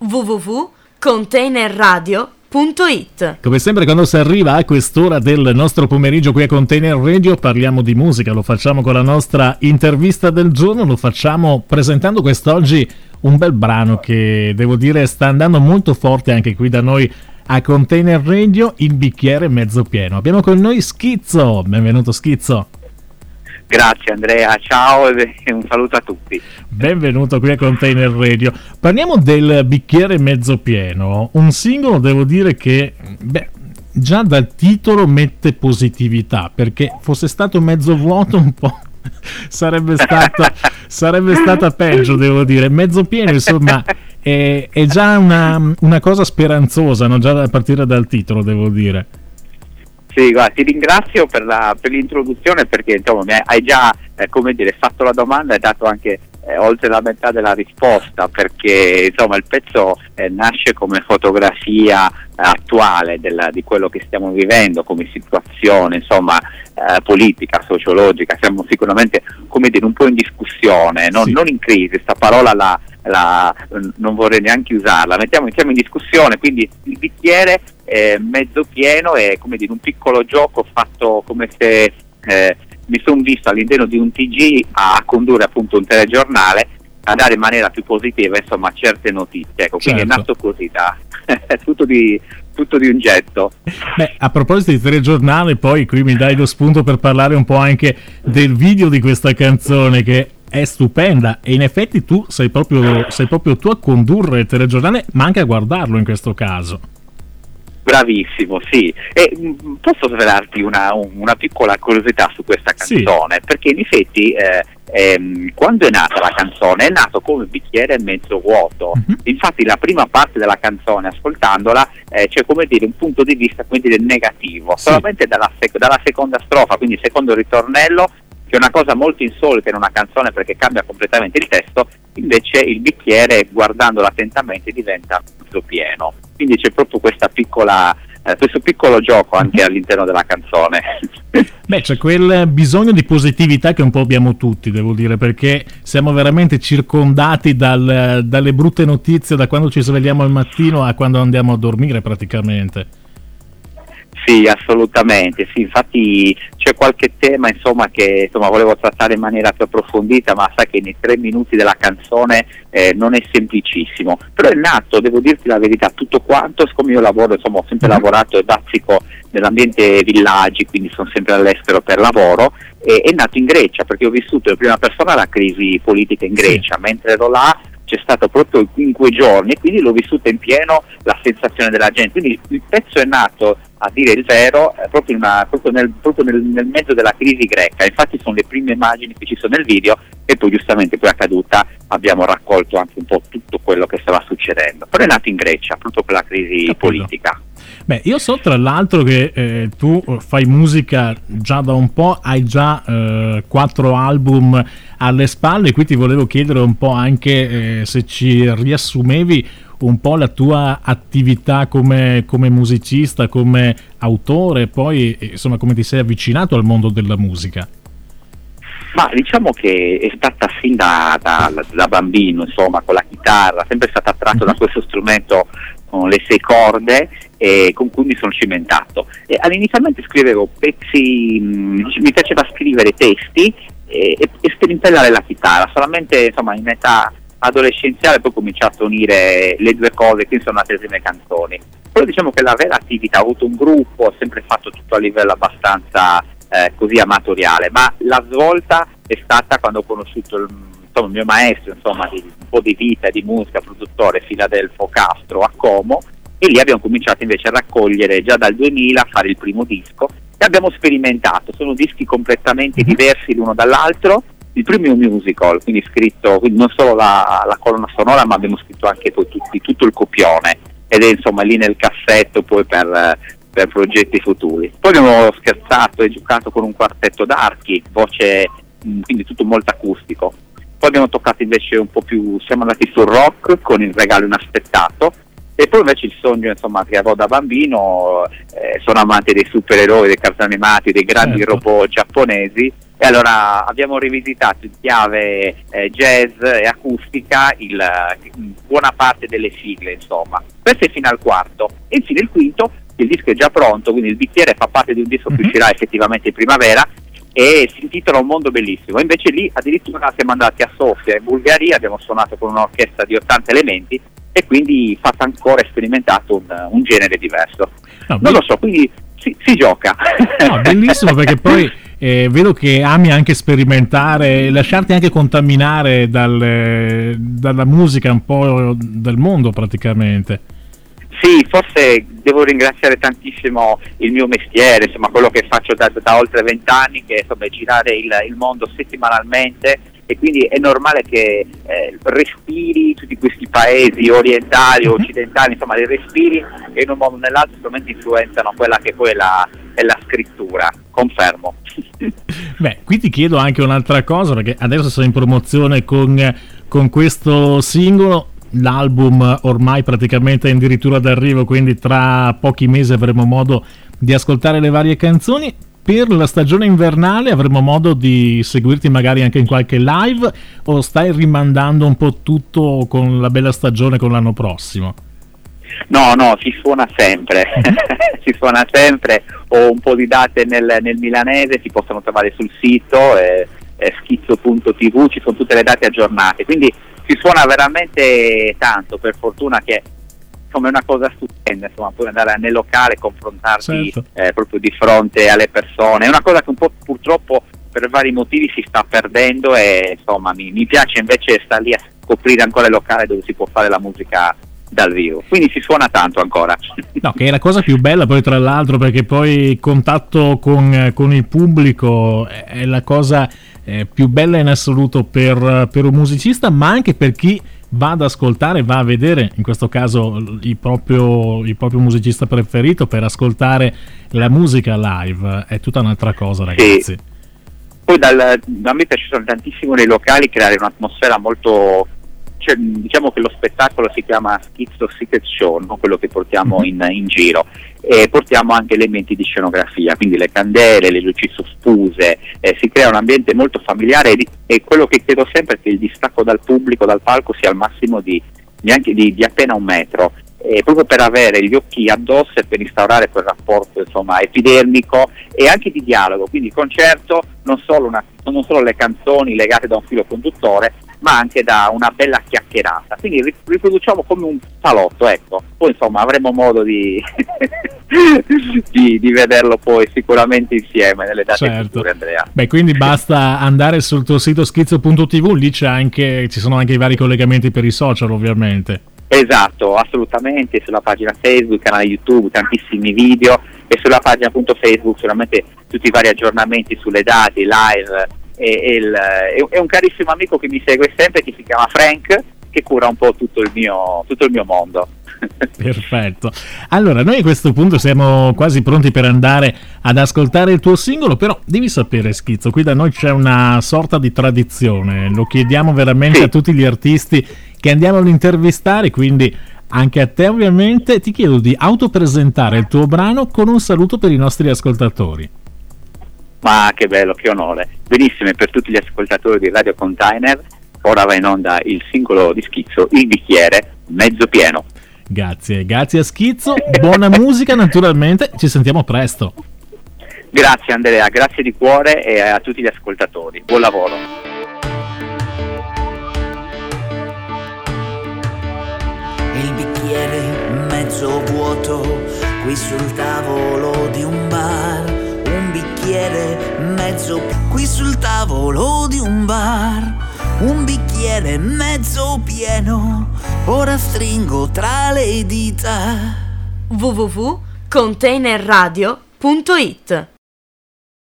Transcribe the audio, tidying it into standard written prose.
www.containerradio.it. Come sempre quando si arriva a quest'ora del nostro pomeriggio qui a Container Radio parliamo di musica, lo facciamo con la nostra intervista del giorno, lo facciamo presentando quest'oggi un bel brano che devo dire sta andando molto forte anche qui da noi a Container Radio, Il bicchiere mezzo pieno. Abbiamo con noi Schizzo, benvenuto Schizzo. Grazie Andrea, ciao e un saluto a tutti. Benvenuto qui a Container Radio. Parliamo del bicchiere mezzo pieno, un singolo devo dire che già dal titolo mette positività, perché fosse stato mezzo vuoto un po' sarebbe stata peggio, devo dire. Mezzo pieno insomma è già una cosa speranzosa, no? Già a partire dal titolo devo dire. Sì, guarda, ti ringrazio per l'introduzione, perché insomma hai già fatto la domanda e dato anche oltre la metà della risposta, perché insomma il pezzo nasce come fotografia attuale di quello che stiamo vivendo come situazione, insomma politica, sociologica. Siamo sicuramente un po' in discussione, non in crisi, questa parola non vorrei neanche usarla, mettiamo in discussione. Quindi il bicchiere mezzo pieno è un piccolo gioco fatto come se mi sono visto all'interno di un TG a condurre appunto un telegiornale, a dare in maniera più positiva insomma certe notizie, ecco. Quindi è nato così, tutto di un getto. A proposito di telegiornale, poi qui mi dai lo spunto per parlare un po' anche del video di questa canzone, che è stupenda, e in effetti tu sei proprio tu a condurre il telegiornale, ma anche a guardarlo in questo caso. Bravissimo, sì. E posso svelarti una piccola curiosità su questa canzone, perché in effetti quando è nata la canzone è nato come bicchiere mezzo vuoto. Infatti la prima parte della canzone, ascoltandola, c'è un punto di vista negativo, solamente dalla seconda strofa, quindi il secondo ritornello, che è una cosa molto insolita in una canzone perché cambia completamente il testo. Invece il bicchiere, guardandolo attentamente, diventa mezzo pieno. Quindi c'è proprio questo piccolo gioco anche all'interno della canzone. C'è quel bisogno di positività che un po' abbiamo tutti, devo dire, perché siamo veramente circondati dalle brutte notizie da quando ci svegliamo al mattino a quando andiamo a dormire praticamente. Sì, assolutamente, sì, infatti c'è qualche tema che volevo trattare in maniera più approfondita, ma sai che nei 3 minuti della canzone non è semplicissimo, però è nato, devo dirti la verità, tutto quanto, siccome io lavoro, ho sempre lavorato e bazzico nell'ambiente villaggi, quindi sono sempre all'estero per lavoro, è nato in Grecia, perché ho vissuto in prima persona la crisi politica in Grecia, mentre ero là c'è stato proprio in quei giorni, quindi l'ho vissuta in pieno la sensazione della gente. Quindi il pezzo è nato, a dire il vero, proprio nel mezzo della crisi greca. Infatti sono le prime immagini che ci sono nel video, e poi giustamente poi a caduta abbiamo raccolto anche un po' tutto quello che stava succedendo. Però è nato in Grecia, proprio per la crisi politica. Io so tra l'altro che tu fai musica già da un po', hai già 4 album alle spalle, qui ti volevo chiedere un po' anche se ci riassumevi un po' la tua attività come musicista, come autore, poi insomma come ti sei avvicinato al mondo della musica. Ma diciamo che è stata fin da bambino, insomma, con la chitarra, sempre stato attratto da questo strumento con le 6 corde, con cui mi sono cimentato. Inizialmente scrivevo pezzi, mi piaceva scrivere testi e sperimentare la chitarra, solamente insomma in età adolescenziale poi ho cominciato a unire le due cose, quindi sono nate le prime canzoni. Però diciamo che la vera attività, ho avuto un gruppo, ho sempre fatto tutto a livello abbastanza così amatoriale, ma la svolta è stata quando ho conosciuto il mio maestro, insomma, di un po' di vita, di musica, produttore, Filadelfo Castro a Como, e lì abbiamo cominciato invece a raccogliere già dal 2000, a fare il primo disco, e abbiamo sperimentato. Sono dischi completamente diversi l'uno dall'altro. Il primo è un musical, quindi scritto, quindi non solo la colonna sonora, ma abbiamo scritto anche poi tutto il copione, ed è insomma lì nel cassetto poi per progetti futuri. Poi abbiamo scherzato e giocato con un quartetto d'archi, voce, quindi tutto molto acustico. Poi abbiamo toccato invece un po' più, siamo andati sul rock con Il regalo inaspettato, E poi invece il sogno, insomma, che avevo da bambino, sono amante dei supereroi, dei cartoni animati, dei grandi robot giapponesi, e allora abbiamo rivisitato in chiave jazz e acustica buona parte delle sigle, insomma. Questo è fino al quarto. E infine il quinto, il disco è già pronto, quindi il bicchiere fa parte di un disco che uscirà effettivamente in primavera, e si intitola Un mondo bellissimo. Invece lì addirittura siamo andati a Sofia, in Bulgaria, abbiamo suonato con un'orchestra di 80 elementi, e quindi fatto ancora sperimentato un genere diverso. Non lo so, quindi si gioca. No, bellissimo, perché poi vedo che ami anche sperimentare, lasciarti anche contaminare dalla musica un po' del mondo praticamente. Sì, forse devo ringraziare tantissimo il mio mestiere, insomma quello che faccio da oltre 20 anni, che insomma, è girare il mondo settimanalmente, e quindi è normale che respiri tutti questi paesi orientali o occidentali, insomma li respiri, e in un modo o nell'altro sicuramente influenzano quella che poi è la scrittura, confermo. Beh, qui ti chiedo anche un'altra cosa, perché adesso sei in promozione con questo singolo. L'album ormai praticamente è addirittura d'arrivo, quindi tra pochi mesi avremo modo di ascoltare le varie canzoni. Per la stagione invernale avremo modo di seguirti magari anche in qualche live, o stai rimandando un po' tutto con la bella stagione, con l'anno prossimo? No, si suona sempre, si suona sempre. Ho un po' di date nel milanese, si possono trovare sul sito schizzo.tv, ci sono tutte le date aggiornate, quindi si suona veramente tanto, per fortuna, che insomma è una cosa stupenda, insomma, poi andare nel locale, confrontarsi proprio di fronte alle persone, è una cosa che un po' purtroppo per vari motivi si sta perdendo, e insomma mi piace invece stare lì a scoprire ancora il locale dove si può fare la musica dal vivo, quindi si suona tanto ancora. No, che è la cosa più bella poi, tra l'altro, perché poi il contatto con il pubblico è la cosa più bella in assoluto per un musicista, ma anche per chi va ad ascoltare, va a vedere, in questo caso il proprio musicista preferito, per ascoltare la musica live. È tutta un'altra cosa, ragazzi. Sì. Poi da me ci sono tantissimo nei locali creare un'atmosfera molto, cioè, diciamo che lo spettacolo si chiama Schizzo Secret Show, no? Quello che portiamo in giro, e portiamo anche elementi di scenografia, quindi le candele, le luci sospuse, si crea un ambiente molto familiare, e quello che chiedo sempre è che il distacco dal pubblico, dal palco, sia al massimo di appena 1 metro, proprio per avere gli occhi addosso e per instaurare quel rapporto, insomma, epidermico e anche di dialogo. Quindi il concerto non solo le canzoni legate da un filo conduttore, ma anche da una bella chiacchierata, quindi riproduciamo come un salotto, ecco. Poi insomma avremo modo di vederlo poi sicuramente insieme nelle date future, Andrea. Beh, quindi basta andare sul tuo sito schizzo.tv, lì ci sono anche i vari collegamenti per i social, ovviamente. Esatto, assolutamente, sulla pagina Facebook, canale YouTube, tantissimi video, e sulla pagina appunto Facebook sicuramente tutti i vari aggiornamenti sulle date, live, e un carissimo amico che mi segue sempre, che si chiama Frank, che cura un po' tutto il mio mondo. Perfetto. Allora, noi a questo punto siamo quasi pronti per andare ad ascoltare il tuo singolo, però devi sapere, Schizzo, qui da noi c'è una sorta di tradizione, lo chiediamo veramente a tutti gli artisti che andiamo ad intervistare, quindi anche a te ovviamente ti chiedo di autopresentare il tuo brano con un saluto per i nostri ascoltatori. Ma che bello, che onore. Benissimo, per tutti gli ascoltatori di Radio Container, ora va in onda il singolo di Schizzo, Il bicchiere mezzo pieno. Grazie a Schizzo, buona musica naturalmente, ci sentiamo presto. Grazie Andrea, grazie di cuore, e a tutti gli ascoltatori, buon lavoro. Il bicchiere mezzo vuoto qui sul tavolo di un bar, un bicchiere mezzo qui sul tavolo di un bar, un bicchiere mezzo pieno, ora stringo tra le dita. www.containerradio.it